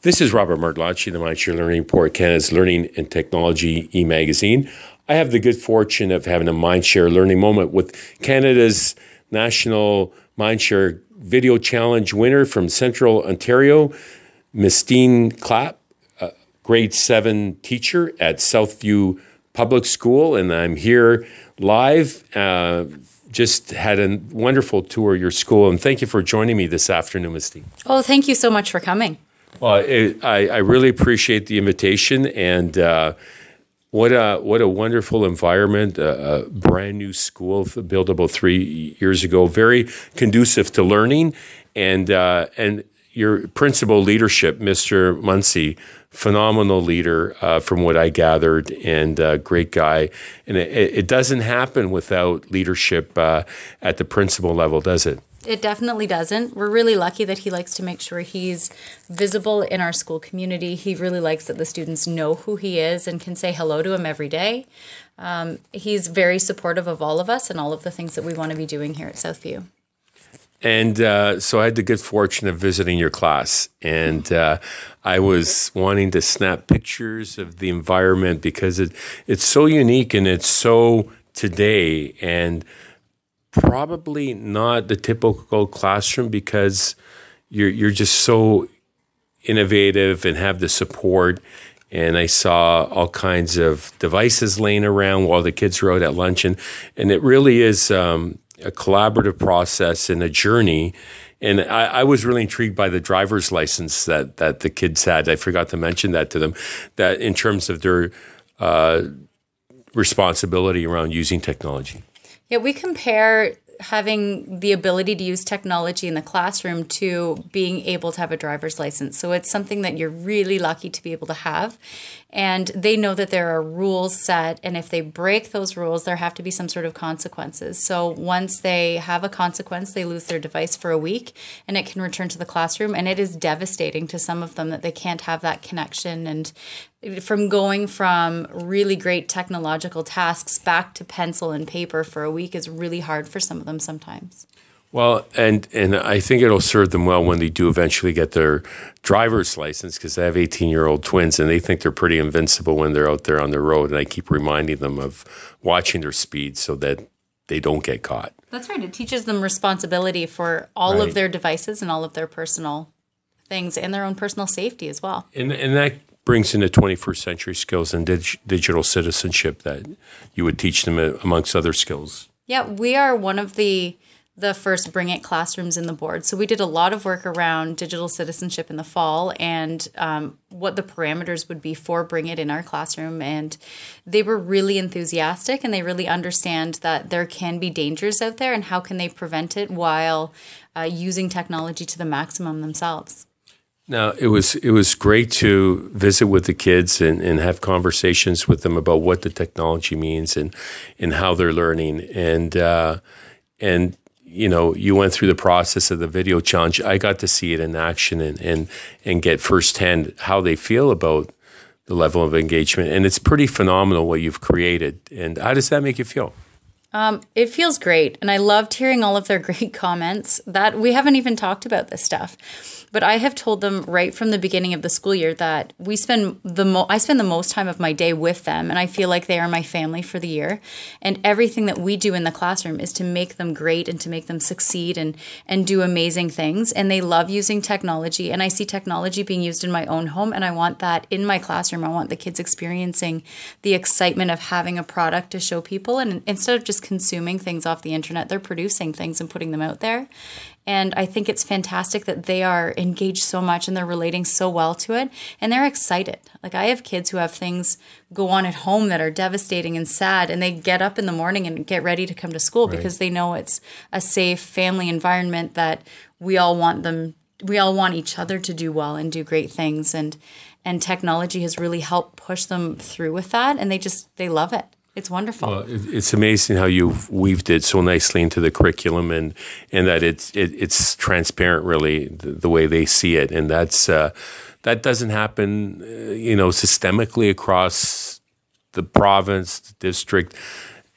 This is Robert Martellacci, the Mindshare Learning Report, Canada's Learning and Technology e-magazine. I have the good fortune of having a Mindshare Learning moment with Canada's National Mindshare Video Challenge winner from Central Ontario, Mistine Clapp, grade 7 teacher at Southview Public School, and I'm here live. Just had a wonderful tour of your school, and thank you for joining me this afternoon, Mistine. Oh, thank you so much for coming. Well, I really appreciate the invitation, and what a wonderful environment. A brand new school built about 3 years ago, very conducive to learning, and your principal leadership, Mr. Munsey, phenomenal leader from what I gathered, and a great guy. And it doesn't happen without leadership at the principal level, does it? It definitely doesn't. We're really lucky that he likes to make sure he's visible in our school community. He really likes that the students know who he is and can say hello to him every day. He's very supportive of all of us and all of the things that we want to be doing here at Southview. And so I had the good fortune of visiting your class, and I was wanting to snap pictures of the environment because it's so unique and it's so today, and probably not the typical classroom because you're just so innovative and have the support. And I saw all kinds of devices laying around while the kids were out at lunch, and it really is a collaborative process and a journey. And I was really intrigued by the driver's license that the kids had. I forgot to mention that to them, that in terms of their responsibility around using technology. Yeah, we compare having the ability to use technology in the classroom to being able to have a driver's license. So it's something that you're really lucky to be able to have. And they know that there are rules set, and if they break those rules, there have to be some sort of consequences. So once they have a consequence, they lose their device for a week, and it can return to the classroom. And it is devastating to some of them that they can't have that connection. And from going from really great technological tasks back to pencil and paper for a week is really hard for some of them sometimes. Well, and I think it'll serve them well when they do eventually get their driver's license, because I have 18-year-old twins, and they think they're pretty invincible when they're out there on the road. And I keep reminding them of watching their speed so that they don't get caught. That's right. It teaches them responsibility for all of their devices and all of their personal things and their own personal safety as well. And that brings in the 21st century skills and digital citizenship that you would teach them amongst other skills. Yeah, we are one of the first Bring It classrooms in the board. So we did a lot of work around digital citizenship in the fall and what the parameters would be for Bring It in our classroom. And they were really enthusiastic, and they really understand that there can be dangers out there and how can they prevent it while using technology to the maximum themselves. Now, it was great to visit with the kids and have conversations with them about what the technology means and how they're learning. And you know, you went through the process of the video challenge. I got to see it in action and get firsthand how they feel about the level of engagement. And it's pretty phenomenal what you've created. And how does that make you feel? It feels great. And I loved hearing all of their great comments. That we haven't even talked about this stuff. But I have told them right from the beginning of the school year that I spend the most time of my day with them, and I feel like they are my family for the year. And everything that we do in the classroom is to make them great and to make them succeed and do amazing things. And they love using technology, and I see technology being used in my own home, and I want that in my classroom. I want the kids experiencing the excitement of having a product to show people, and instead of just consuming things off the internet, they're producing things and putting them out there. And I think it's fantastic that they are engaged so much and they're relating so well to it, and they're excited. Like, I have kids who have things go on at home that are devastating and sad, and they get up in the morning and get ready to come to school because they know it's a safe family environment that we all want each other to do well and do great things. And technology has really helped push them through with that, and they love it. It's wonderful. Well, it's amazing how you've weaved it so nicely into the curriculum, and that it's transparent, really, the way they see it, and that doesn't happen, systemically across the province, the district,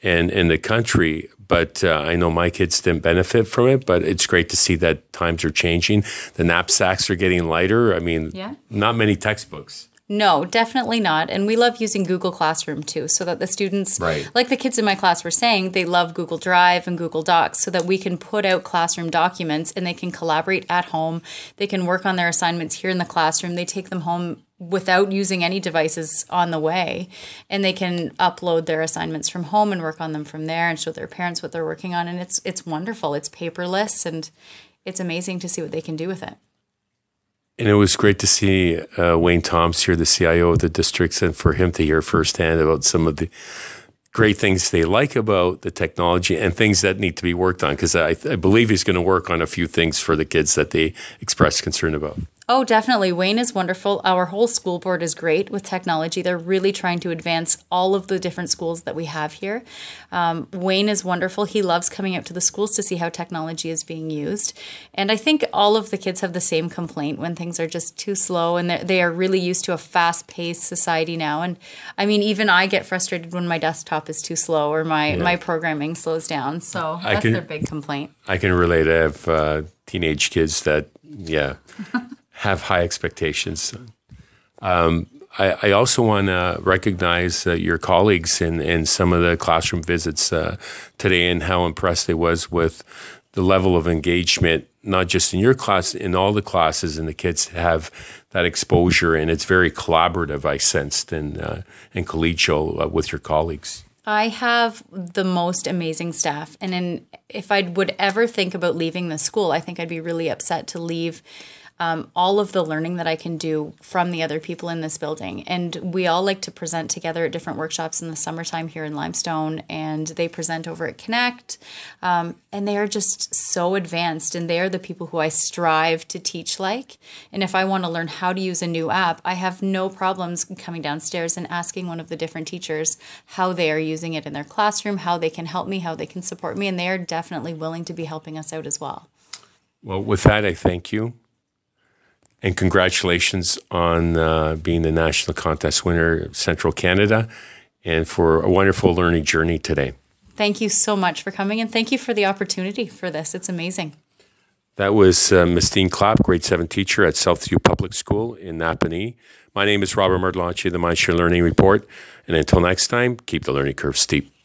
and in the country. But I know my kids didn't benefit from it, but it's great to see that times are changing. The knapsacks are getting lighter. I mean, not many textbooks. No, definitely not. And we love using Google Classroom too, so that the students, like the kids in my class were saying, they love Google Drive and Google Docs so that we can put out classroom documents and they can collaborate at home. They can work on their assignments here in the classroom. They take them home without using any devices on the way, and they can upload their assignments from home and work on them from there and show their parents what they're working on. And it's wonderful. It's paperless, and it's amazing to see what they can do with it. And it was great to see Wayne Toms here, the CIO of the districts, and for him to hear firsthand about some of the great things they like about the technology and things that need to be worked on, because I believe he's going to work on a few things for the kids that they expressed concern about. Oh, definitely. Wayne is wonderful. Our whole school board is great with technology. They're really trying to advance all of the different schools that we have here. Wayne is wonderful. He loves coming out to the schools to see how technology is being used. And I think all of the kids have the same complaint when things are just too slow, and they are really used to a fast-paced society now. And I mean, even I get frustrated when my desktop is too slow or my programming slows down. So that's their big complaint. I can relate. I have teenage kids that, have high expectations. I also want to recognize your colleagues in some of the classroom visits today, and how impressed I was with the level of engagement, not just in your class, in all the classes, and the kids have that exposure, and it's very collaborative, I sensed, and collegial with your colleagues. I have the most amazing staff, and if I would ever think about leaving the school, I think I'd be really upset to leave all of the learning that I can do from the other people in this building. And we all like to present together at different workshops in the summertime here in Limestone, and they present over at Connect, and they are just so advanced, and they are the people who I strive to teach like. And if I want to learn how to use a new app, I have no problems coming downstairs and asking one of the different teachers how they are using it in their classroom, how they can help me, how they can support me, and they are definitely willing to be helping us out as well. Well, with that, I thank you. And congratulations on being the national contest winner of Central Canada, and for a wonderful learning journey today. Thank you so much for coming, and thank you for the opportunity for this. It's amazing. That was Ms. Dean Clapp, grade 7 teacher at Southview Public School in Napanee. My name is Robert Martelacci, the Mindshare Learning Report. And until next time, keep the learning curve steep.